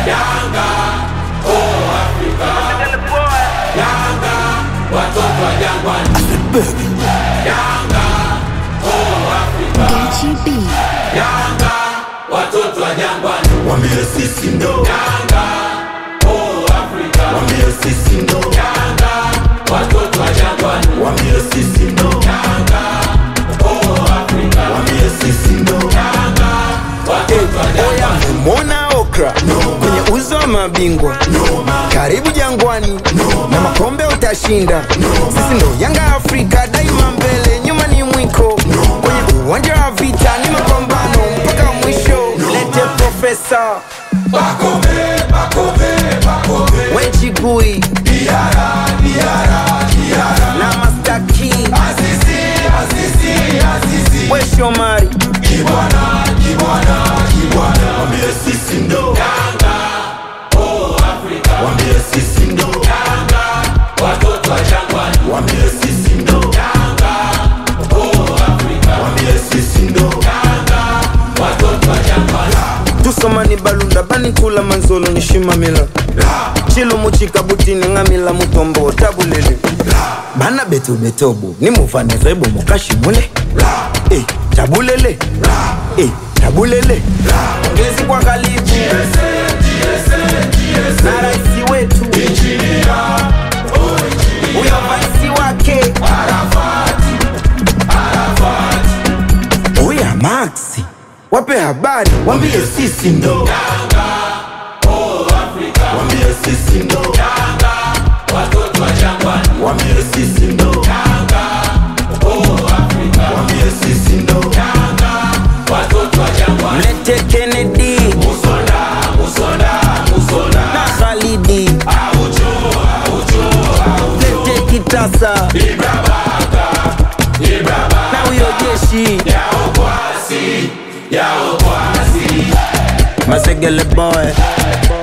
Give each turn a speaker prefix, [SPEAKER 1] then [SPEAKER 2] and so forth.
[SPEAKER 1] Yanga, oh Africa. Yanga, watoto wa Jangwani. Yanga, oh Africa.
[SPEAKER 2] GGB.
[SPEAKER 1] Yanga, watoto wa Jangwani. Wambie sisi ndo Yanga, oh Africa. Wambie sisi ndo Yanga, watoto wa Jangwani. Wambie sisi ndo Yanga, oh Africa. Wambie sisi ndo Yanga, watoto wa Jangwani.
[SPEAKER 3] Mona okra kwenye uzo wa mabingwa, karibu Jangwani na makombe utashinda. Sisi ndo Yanga Afrika, daima mbele, nyuma ni mwiko. Kwenye uwanja wa vita ni mapambano mpaka mwisho. Lete profesa
[SPEAKER 1] Bakome, bakome, bakome.
[SPEAKER 3] Wechigui
[SPEAKER 1] Diara, diara, diara.
[SPEAKER 3] na Mastaki
[SPEAKER 1] Azizi, azizi, azizi.
[SPEAKER 3] Weshomari
[SPEAKER 1] Kibwana, kibwana, kibwana. Wambie sisi ndo Yanga, oh Africa. Wambie sisi ndo Yanga, watoto wa Jangwani. Wambie sisi ndo Yanga, oh Africa. Wambie sisi ndo Yanga, watoto wa Jangwani.
[SPEAKER 3] tusomani balunda banikula manzolo nishimamila chilo muchika butini ngamila mutombo tabulele bana beto betobo ni mufane rebo mukashimule tabulele tabulele ngezi kwa kalibu na raisi wetu uyo vaisi wake uya Maxi wape habari wambie sisi ndo
[SPEAKER 1] Yanga, oh Africa. Wambie sisi ndo Yanga, watoto wa Jangwani. Wambie sisi ndo Yanga, oh Africa. Wambie sisi ndo Yanga, watoto wa Jangwani.
[SPEAKER 3] Mlete Kennedy
[SPEAKER 1] Musonda, musonda, musonda.
[SPEAKER 3] na Khalidi
[SPEAKER 1] Aucho, aucho, aucho.
[SPEAKER 3] Mlete Kitasa
[SPEAKER 1] Ibrabaka, Ibrabaka.
[SPEAKER 3] na uyo jeshi
[SPEAKER 1] Yao kwasi, yao kwasi.
[SPEAKER 3] Masegele boy